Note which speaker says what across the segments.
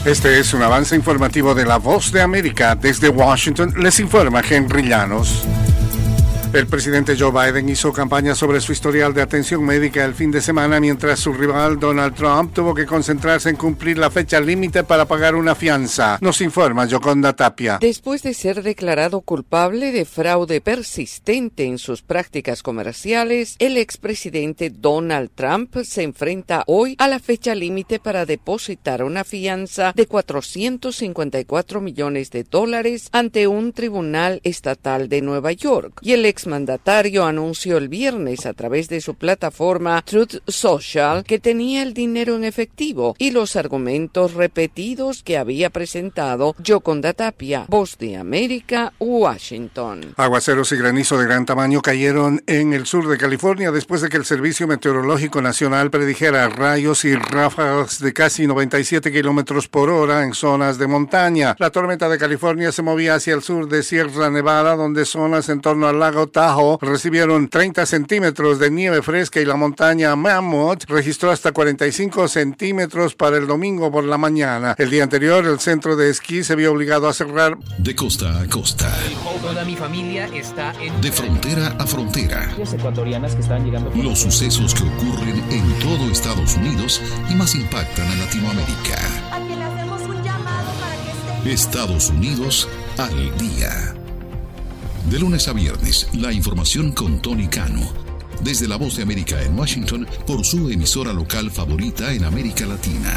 Speaker 1: Este es un avance informativo de La Voz de América. Desde Washington les informa Henry Llanos. El presidente Joe Biden hizo campaña sobre su historial de atención médica el fin de semana, mientras su rival Donald Trump tuvo que concentrarse en cumplir la fecha límite para pagar una fianza. Nos informa Yoconda Tapia.
Speaker 2: Después de ser declarado culpable de fraude persistente en sus prácticas comerciales, el expresidente Donald Trump se enfrenta hoy a la fecha límite para depositar una fianza de $454 millones ante un tribunal estatal de Nueva York. Y el exmandatario anunció el viernes a través de su plataforma Truth Social que tenía el dinero en efectivo y los argumentos repetidos que había presentado. Yoconda Tapia, Voz de América, Washington.
Speaker 1: Aguaceros y granizo de gran tamaño cayeron en el sur de California después de que el Servicio Meteorológico Nacional predijera rayos y ráfagas de casi 97 kilómetros por hora en zonas de montaña. La tormenta de California se movía hacia el sur de Sierra Nevada, donde zonas en torno al lago Tahoe recibieron 30 centímetros de nieve fresca y la montaña Mammoth registró hasta 45 centímetros para el domingo por la mañana. El día anterior, el centro de esquí se vio obligado a cerrar.
Speaker 3: De costa a costa.
Speaker 4: Toda mi familia está en...
Speaker 3: De frontera a frontera.
Speaker 4: Ecuatorianas que están llegando...
Speaker 3: Los sucesos que ocurren en todo Estados Unidos y más impactan a Latinoamérica.
Speaker 5: A que le hacemos un llamado para que esté...
Speaker 3: Estados Unidos al día. De lunes a viernes, la información con Tony Cano. Desde La Voz de América en Washington, por su emisora local favorita en América Latina.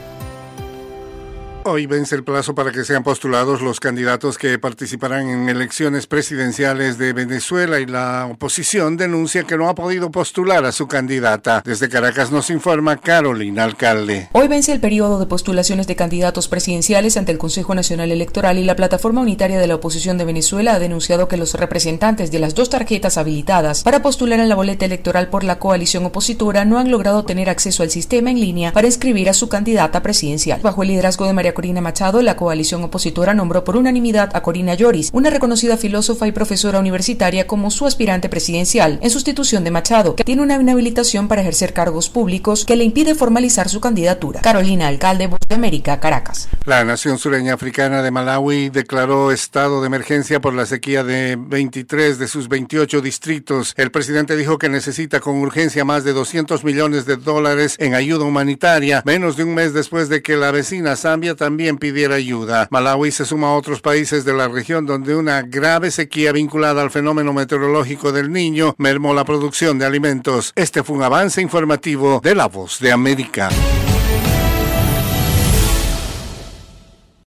Speaker 1: Hoy vence el plazo para que sean postulados los candidatos que participarán en elecciones presidenciales de Venezuela y la oposición denuncia que no ha podido postular a su candidata. Desde Caracas nos informa Carolina Alcalde.
Speaker 6: Hoy vence el periodo de postulaciones de candidatos presidenciales ante el Consejo Nacional Electoral y la Plataforma Unitaria de la Oposición de Venezuela ha denunciado que los representantes de las dos tarjetas habilitadas para postular en la boleta electoral por la coalición opositora no han logrado tener acceso al sistema en línea para inscribir a su candidata presidencial. Bajo el liderazgo de María Corina Machado, la coalición opositora nombró por unanimidad a Corina Lloris, una reconocida filósofa y profesora universitaria, como su aspirante presidencial, en sustitución de Machado, que tiene una inhabilitación para ejercer cargos públicos que le impide formalizar su candidatura. Carolina Alcalde, Voz de América, Caracas.
Speaker 1: La nación sureña africana de Malawi declaró estado de emergencia por la sequía de 23 de sus 28 distritos. El presidente dijo que necesita con urgencia más de $200 millones en ayuda humanitaria, menos de un mes después de que la vecina Zambia también pidiera ayuda. Malawi se suma a otros países de la región donde una grave sequía vinculada al fenómeno meteorológico del Niño mermó la producción de alimentos. Este fue un avance informativo de La Voz de América.